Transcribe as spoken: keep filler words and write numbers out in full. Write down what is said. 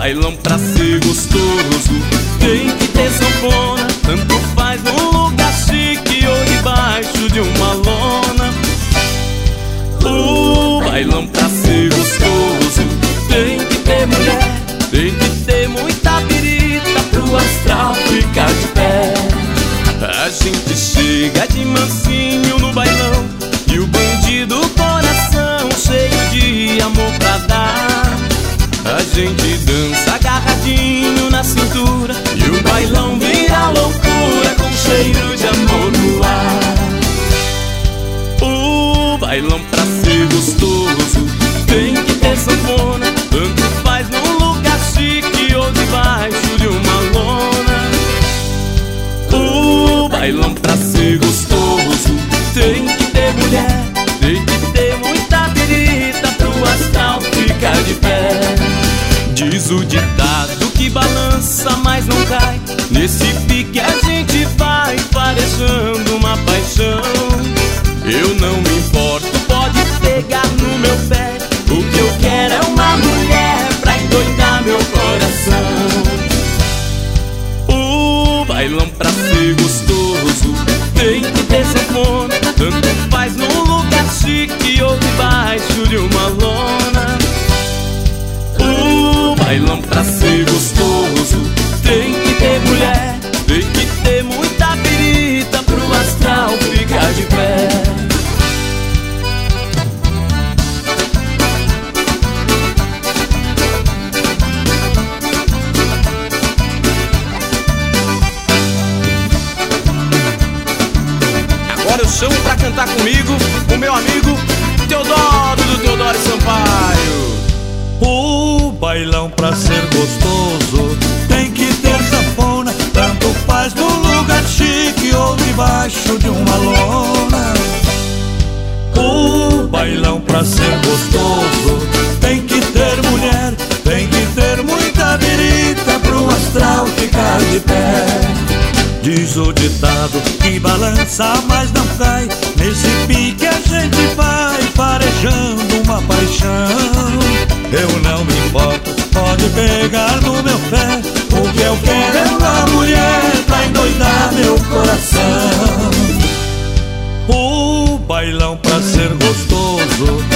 bailão pra ser gostoso tem que ter sanfona, tanto faz num lugar chique ou debaixo de uma lona. O bailão pra ser gostoso tem que ter mulher, tem que ter muita birita pro astral ficar de pé. A gente chega de mansinho no bailão e o bandido coração cheio de amor pra dar. A gente dança agarradinho na cintura e o bailão vira loucura com cheiro de amor no ar. O bailão pra ser gostoso tem que ter sanfona, tanto faz num lugar chique ou debaixo de uma lona. O bailão pra ser gostoso tem que ter mulher, tem que ter muita birita pro astral ficar de pé. Diz o ditado que balança mas não cai, nesse pique a gente vai farejando uma paixão. Eu não me importo, pode pegar no meu pé, o que eu quero é uma mulher pra endoidar meu coração. O bailão pra ser gostoso tem que ter sanfona, tanto faz num lugar chique ou debaixo de uma lona. O bailão pra ser gostoso tem que ter mulher, tem que ter muita birita pro astral ficar de pé. Agora eu chamo pra cantar comigo o meu amigo Teodoro do Teodoro Sampaio. O bailão pra ser gostoso tem que ter sanfona, tanto faz no lugar chique ou debaixo de uma lona. O bailão pra ser gostoso tem que ter mulher, tem que ter muita birita pro astral ficar de pé. Diz o ditado que balança mas não cai, nesse pique a gente vai farejando uma paixão. Eu não me importo, pode pegar no meu pé, o que eu quero é uma mulher pra endoidar meu coração. O bailão pra ser gostoso